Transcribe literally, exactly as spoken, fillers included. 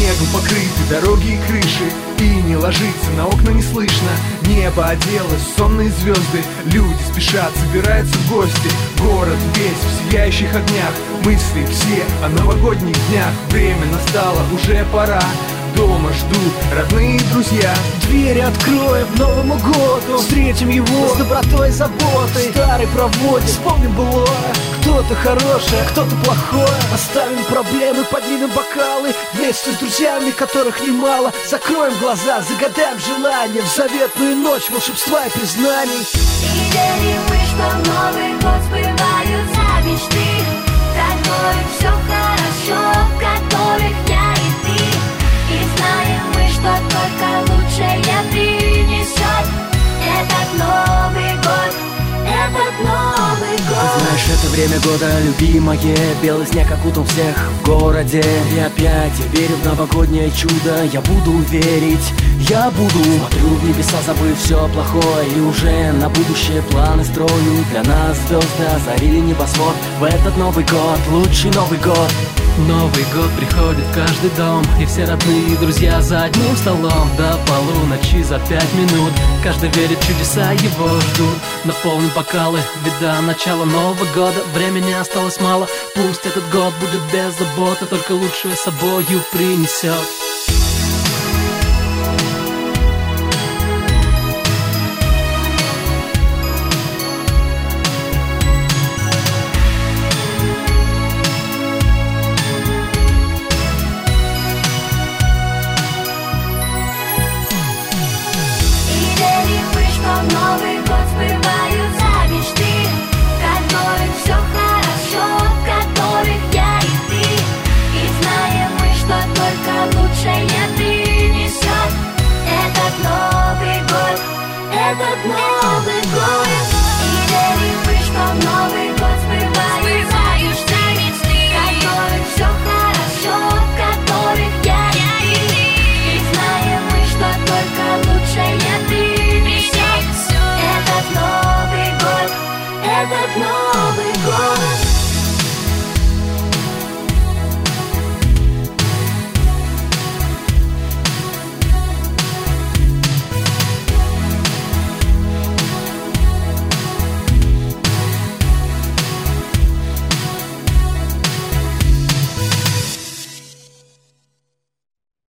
Снегом покрыты дороги и крыши, и не ложится, на окна не слышно. Небо оделось, сонные звезды, люди спешат, собираются в гости. Город весь в сияющих огнях, мысли все о новогодних днях. Время настало, уже пора, дома ждут родные друзья. Двери откроем Новому году, встретим его с добротой и заботой. Старый проводит, вспомним былое. Кто-то хорошее, кто-то плохое. Оставим проблемы, поднимем бокалы вместе с друзьями, которых немало. Закроем глаза, загадаем желание в заветную ночь волшебства и признаний. И верим мы, что в Новый год сбываются мечты, в которых все хорошо, в которых я и ты. И знаем мы, что только лучшее принесет этот Новый год, этот Новый год. Ты знаешь, это время года любимое, белый снег окутал всех в городе. И опять я верю в новогоднее чудо, я буду верить, я буду. Смотрю в небеса, забыв все плохое, и уже на будущее планы строю. Для нас звезды озарили небосвод в этот Новый год, лучший Новый год. Новый год приходит в каждый дом, и все родные друзья за одним столом. До полуночи за пять минут каждый верит, чудеса его ждут. Наполним бокалы, ведь до начала Нового года времени осталось мало. Пусть этот год будет без заботы, только лучшее с собою принесет. Новый год сбываются мечты, в которых все хорошо, в которых я и ты. И знаем мы, что только лучшее принесет этот Новый год, этот Новый год.